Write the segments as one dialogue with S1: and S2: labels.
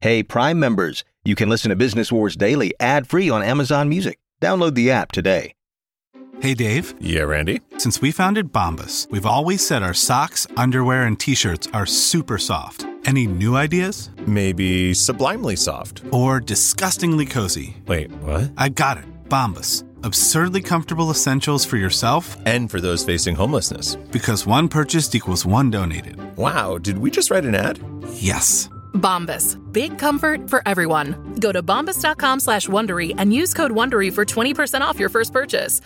S1: Hey, Prime members, you can listen to Business Wars Daily ad-free on Amazon Music. Download the app today.
S2: Hey, Dave.
S3: Yeah, Randy?
S2: Since we founded Bombas, we've always said our socks, underwear, and T-shirts are super soft. Any new ideas?
S3: Maybe sublimely soft.
S2: Or disgustingly cozy.
S3: Wait, what?
S2: I got it. Bombas. Absurdly comfortable essentials for yourself
S3: and for those facing homelessness.
S2: Because one purchased equals one donated.
S3: Wow, did we just write an ad?
S2: Yes.
S4: Bombas. Big comfort for everyone. Go to bombas.com/Wondery and use code Wondery for 20% off your first purchase.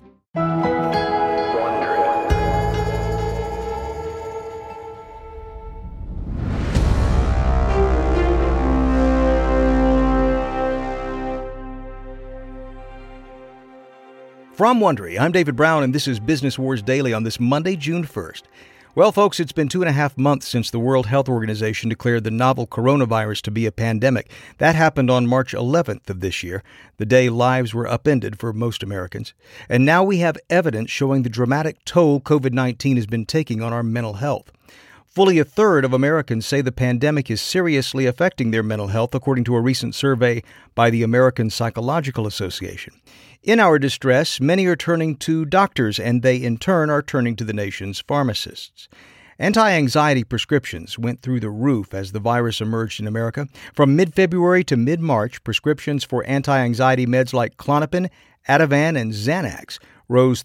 S1: From Wondery, I'm David Brown, and this is Business Wars Daily on this Monday, June 1st. Well, folks, it's been 2.5 months since the World Health Organization declared the novel coronavirus to be a pandemic. That happened on March 11th of this year, the day lives were upended for most Americans. And now we have evidence showing the dramatic toll COVID-19 has been taking on our mental health. Fully a third of Americans say the pandemic is seriously affecting their mental health, according to a recent survey by the American Psychological Association. In our distress, many are turning to doctors, and they in turn are turning to the nation's pharmacists. Anti-anxiety prescriptions went through the roof as the virus emerged in America. From mid-February to mid-March, prescriptions for anti-anxiety meds like Klonopin, Ativan, and Xanax rose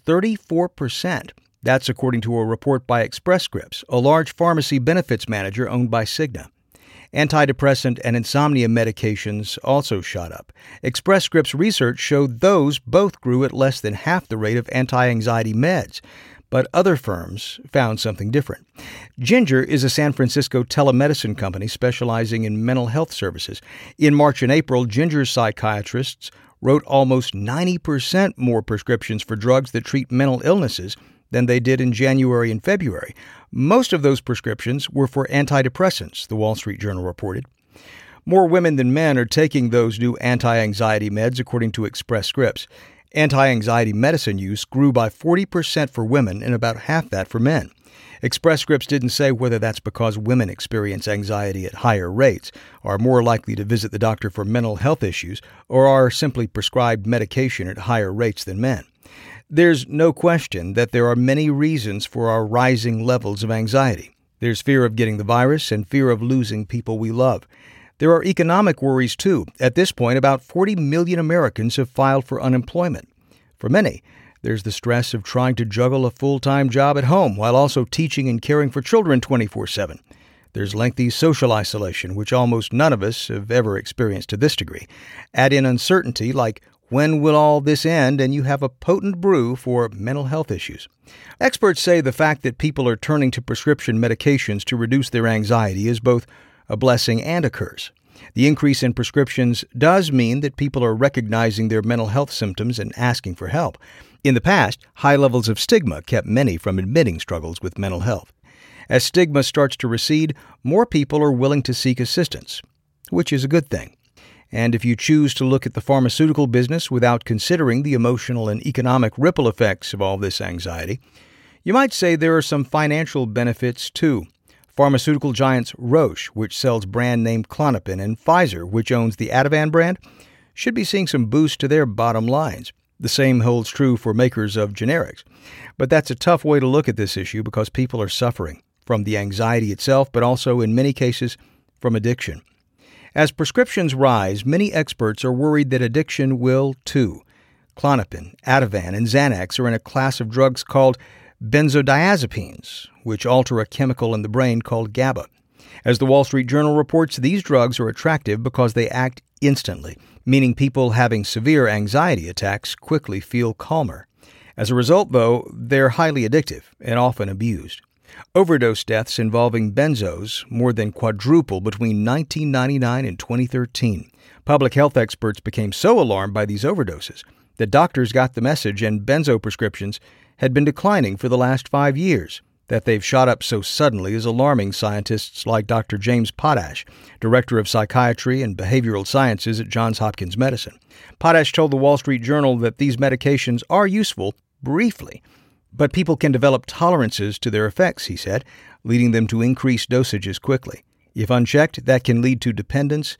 S1: 34%. That's according to a report by Express Scripts, a large pharmacy benefits manager owned by Cigna. Antidepressant and insomnia medications also shot up. Express Scripts research showed those both grew at less than half the rate of anti-anxiety meds. But other firms found something different. Ginger is a San Francisco telemedicine company specializing in mental health services. In March and April, Ginger's psychiatrists wrote almost 90% more prescriptions for drugs that treat mental illnesses than they did in January and February. Most of those prescriptions were for antidepressants, the Wall Street Journal reported. More women than men are taking those new anti-anxiety meds, according to Express Scripts. Anti-anxiety medicine use grew by 40% for women and about half that for men. Express Scripts didn't say whether that's because women experience anxiety at higher rates, are more likely to visit the doctor for mental health issues, or are simply prescribed medication at higher rates than men. There's no question that there are many reasons for our rising levels of anxiety. There's fear of getting the virus and fear of losing people we love. There are economic worries, too. At this point, about 40 million Americans have filed for unemployment. For many, there's the stress of trying to juggle a full-time job at home while also teaching and caring for children 24/7. There's lengthy social isolation, which almost none of us have ever experienced to this degree. Add in uncertainty like, when will all this end? And you have a potent brew for mental health issues. Experts say the fact that people are turning to prescription medications to reduce their anxiety is both a blessing and a curse. The increase in prescriptions does mean that people are recognizing their mental health symptoms and asking for help. In the past, high levels of stigma kept many from admitting struggles with mental health. As stigma starts to recede, more people are willing to seek assistance, which is a good thing. And if you choose to look at the pharmaceutical business without considering the emotional and economic ripple effects of all this anxiety, you might say there are some financial benefits too. Pharmaceutical giants Roche, which sells brand name Klonopin, and Pfizer, which owns the Ativan brand, should be seeing some boost to their bottom lines. The same holds true for makers of generics. But that's a tough way to look at this issue because people are suffering from the anxiety itself, but also, in many cases, from addiction. As prescriptions rise, many experts are worried that addiction will, too. Klonopin, Ativan, and Xanax are in a class of drugs called benzodiazepines, which alter a chemical in the brain called GABA. As the Wall Street Journal reports, these drugs are attractive because they act instantly, meaning people having severe anxiety attacks quickly feel calmer. As a result, though, they're highly addictive and often abused. Overdose deaths involving benzos more than quadrupled between 1999 and 2013. Public health experts became so alarmed by these overdoses that doctors got the message, and benzo prescriptions had been declining for the last 5 years. That they've shot up so suddenly is alarming scientists like Dr. James Potash, director of psychiatry and behavioral sciences at Johns Hopkins Medicine. Potash told the Wall Street Journal that these medications are useful briefly, but people can develop tolerances to their effects, he said, leading them to increase dosages quickly. If unchecked, that can lead to dependence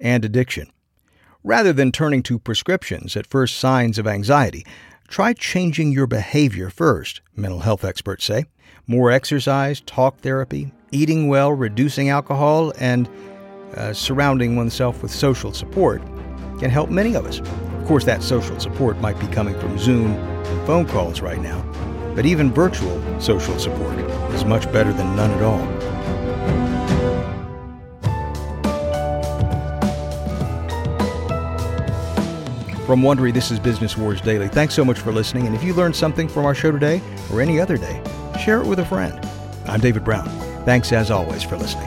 S1: and addiction. Rather than turning to prescriptions at first signs of anxiety, try changing your behavior first, mental health experts say. More exercise, talk therapy, eating well, reducing alcohol, and surrounding oneself with social support can help many of us. Of course, that social support might be coming from Zoom and phone calls right now, but even virtual social support is much better than none at all. From Wondery, this is Business Wars Daily. Thanks so much for listening, and if you learned something from our show today or any other day, share it with a friend. I'm David Brown. Thanks as always for listening.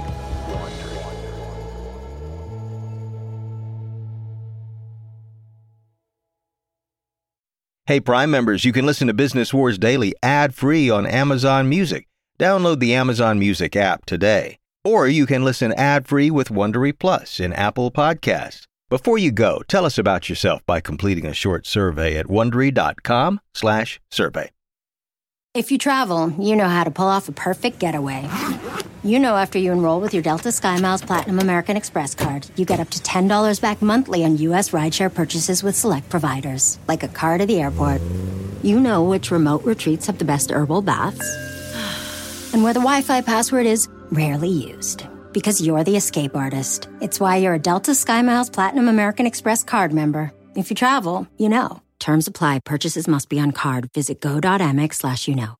S1: Hey, Prime members, you can listen to Business Wars Daily ad-free on Amazon Music. Download the Amazon Music app today. Or you can listen ad-free with Wondery Plus in Apple Podcasts. Before you go, tell us about yourself by completing a short survey at Wondery.com/survey.
S5: If you travel, you know how to pull off a perfect getaway. You know after you enroll with your Delta SkyMiles Platinum American Express card, you get up to $10 back monthly on U.S. rideshare purchases with select providers, like a car to the airport. You know which remote retreats have the best herbal baths, and where the Wi-Fi password is rarely used. Because you're the escape artist. It's why you're a Delta SkyMiles Platinum American Express card member. If you travel, you know. Terms apply. Purchases must be on card. Visit go.amex/you know.